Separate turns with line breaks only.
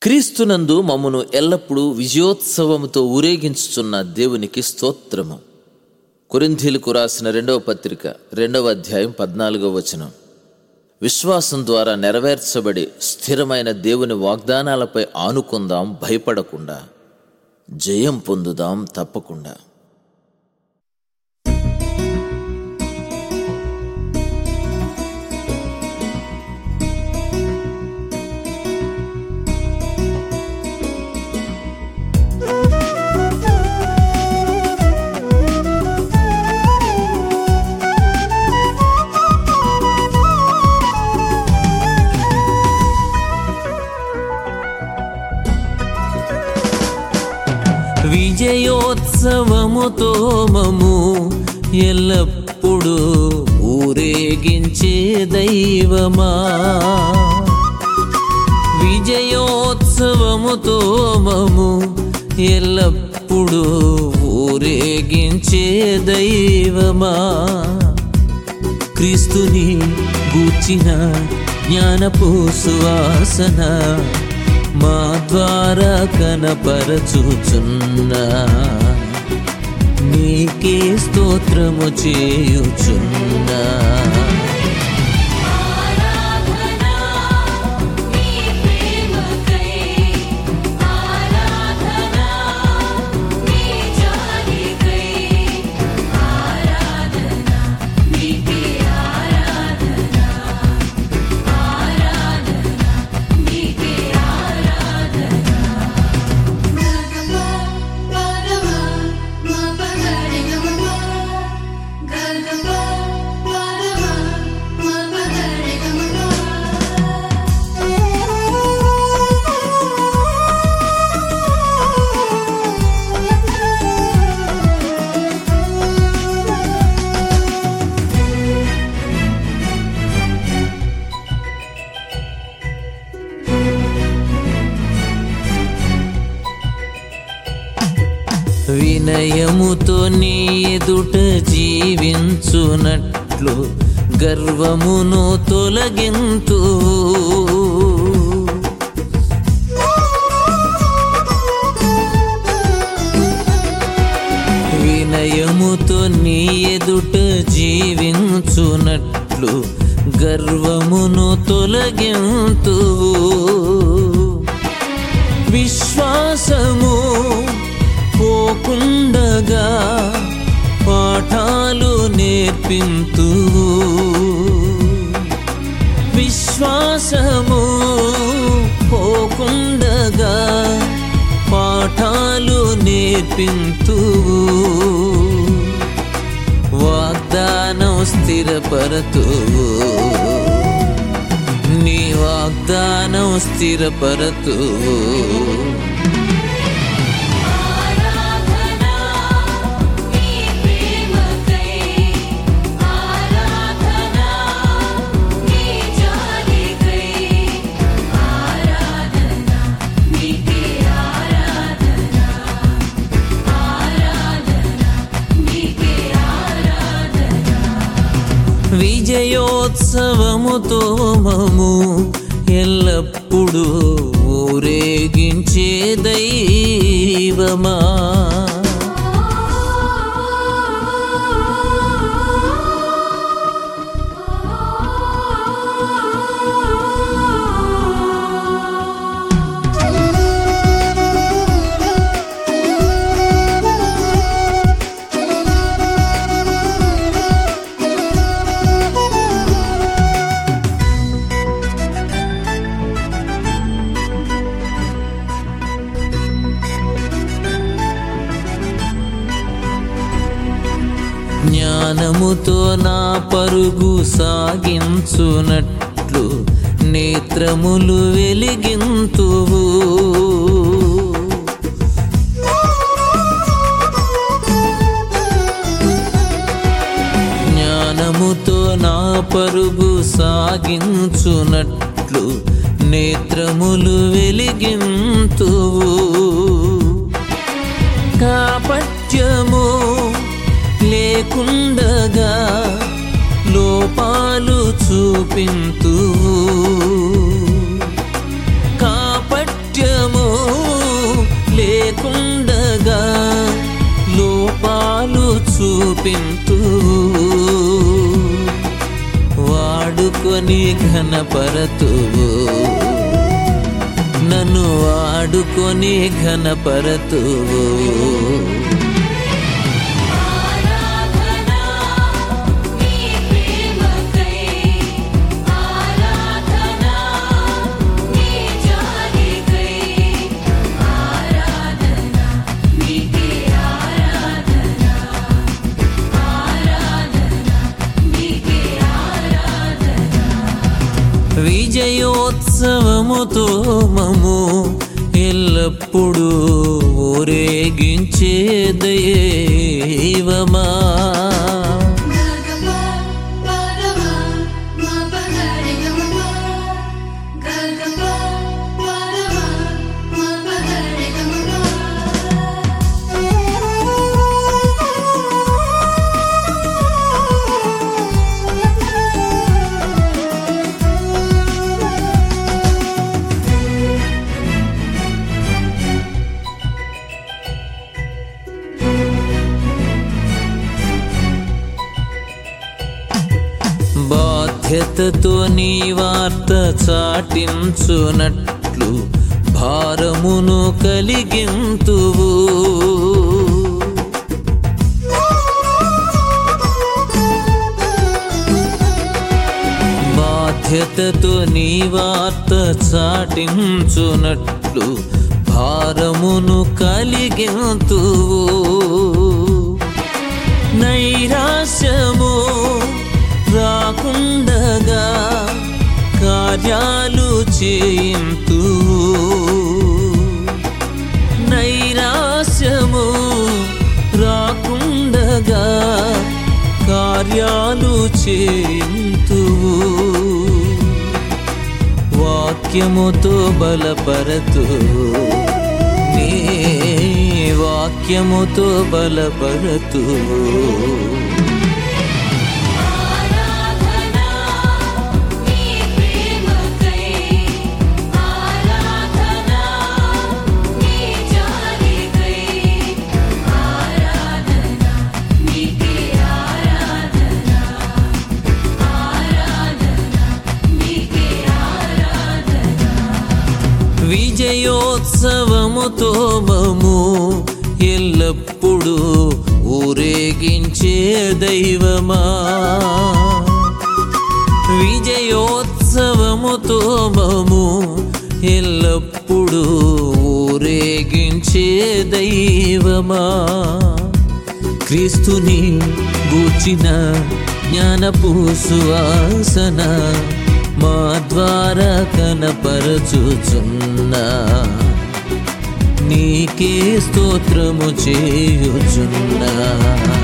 క్రీస్తునందు మమ్మును ఎల్లప్పుడూ విజయోత్సవముతో ఊరేగించుచున్న దేవునికి స్తోత్రము. కొరింథీయులకు రాసిన 2వ పత్రిక 2వ అధ్యాయం 14వ వచనం. విశ్వాసం ద్వారా నెరవేర్చబడి స్థిరమైన దేవుని వాగ్దానాలపై ఆనుకుందాం, భయపడకుండా. జయం పొందుదాం తప్పకుండా. విజయోత్సవముతో మము ఎల్లప్పుడూ ఊరేగించే దైవమా, విజయోత్సవముతో మము ఎల్లప్పుడూ ఊరేగించే దైవమా, క్రీస్తుని గూర్చిన జ్ఞానపు సువాసన మా ద్వారా కనపరచుచున్నా, నీకే స్తోత్రము చేయుచున్నా. వినయముతో నీ ఎదుట జీవించునట్లు గర్వమును తొలగింతు, వినయముతో నీ ఎదుట జీవించునట్లు గర్వమును తొలగింతు, విశ్వాసము పోకుండగా పాఠాలు నేర్పింతు, విశ్వాసము పోకుండగా పాఠాలు నేర్పింతు, వాగ్దానం స్థిరపరతు, నీ వాగ్దానం స్థిరపరతు. విజయోత్సవముతో మము ఎల్లప్పుడూ ఊరేగించే దైవమా, జ్ఞానముతో నా పరుగు సాగించునట్లు నేత్రములు వెలిగింతువు, జ్ఞానముతో నా పరుగు సాగించునట్లు నేత్రములు వెలిగింతువు, కాపట్యము లేకుండగా లోపాలు చూపింతు, కాపట్య లేకుండగా లోపాలు చూపింతూ వాడుకొని ఘనపరతువు, నన్ను వాడుకొని ఘనపరతువు. విజయోత్సవముతో మము ఎల్లప్పుడూ ఊరేగించే దైవమా, బాధ్యతతో నీ వార్త చాటించునట్లు భారమును కలిగింతువు, బాధ్యతతో నీ వార్త చాటించునట్లు భారమును కలిగింతువు. నైరాశ్యము రాకుండగా కార్యాలు చేయింతు, నైరాశ్యము రాకుండగా కార్యాలు చేయింతు. వాక్యముతో బలపరతు, నీ వాక్యముతో బలపరతు. విజయోత్సవముతో మము ఎల్లప్పుడూ ఊరేగించే దైవమా, విజయోత్సవముతో మము ఎల్లప్పుడూ ఊరేగించే దైవమా. క్రీస్తుని గూర్చిన జ్ఞానపు సువాసన మా ద్వారా కనపరచుచున్నా, నీకే స్తోత్రము చేయుచున్నా.